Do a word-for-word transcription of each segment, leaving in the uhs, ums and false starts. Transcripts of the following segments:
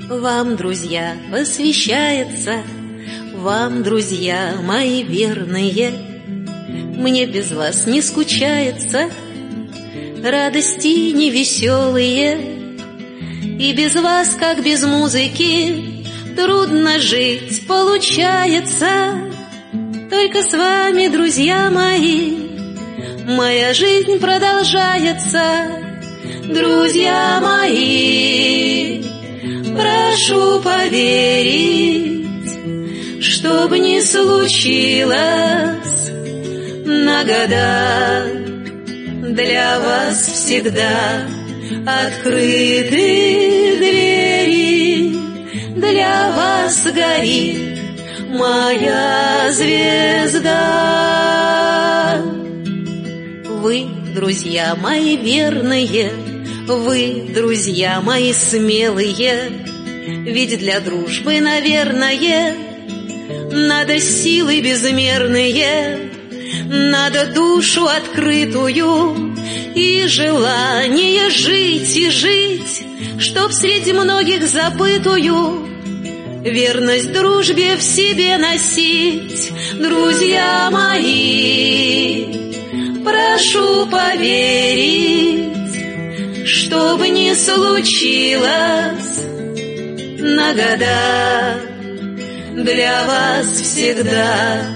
Вам, друзья, посвящается, вам, друзья мои верные. Мне без вас не скучается, радости невеселые. И без вас, как без музыки, трудно жить получается. Только с вами, друзья мои, моя жизнь продолжается. Друзья мои, прошу поверить, что бы ни случилось на года, для вас всегда открыты двери, для вас горит моя звезда. Вы, друзья мои верные, вы, друзья мои смелые, ведь для дружбы, наверное, надо силы безмерные, надо душу открытую и желание жить и жить, чтоб среди многих забытую верность дружбе в себе носить. Друзья мои, прошу поверить, что бы ни случилось на года, для вас всегда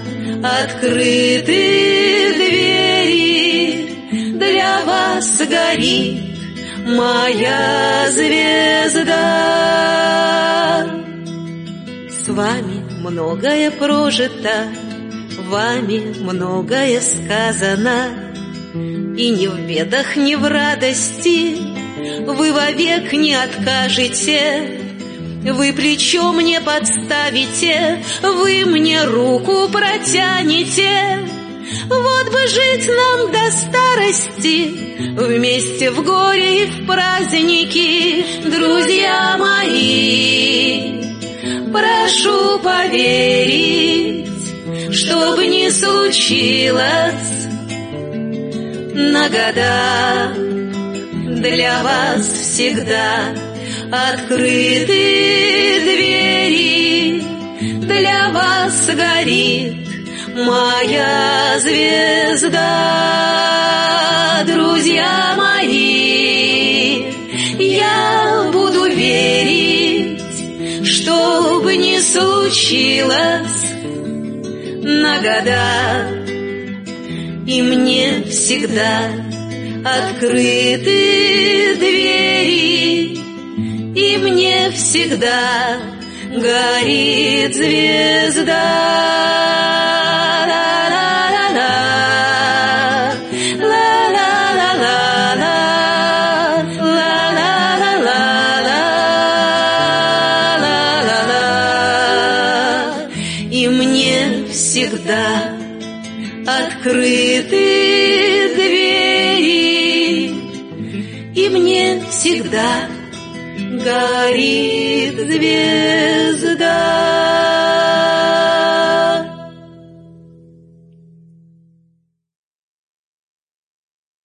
открыты двери, для вас горит моя звезда. С вами многое прожито, вами многое сказано, и ни в бедах, ни в радости вы вовек не откажете. Вы плечо мне подставите, вы мне руку протянете. Вот бы жить нам до старости, вместе в горе и в праздники. Друзья мои, прошу поверить, что бы ни случилось на года, для вас всегда открыты двери, для вас горит моя звезда. Друзья мои, я буду верить, что бы ни случилось на года, и мне всегда открыты двери, и мне всегда горит звезда. И мне всегда открыты двери, и мне всегда горит звезда.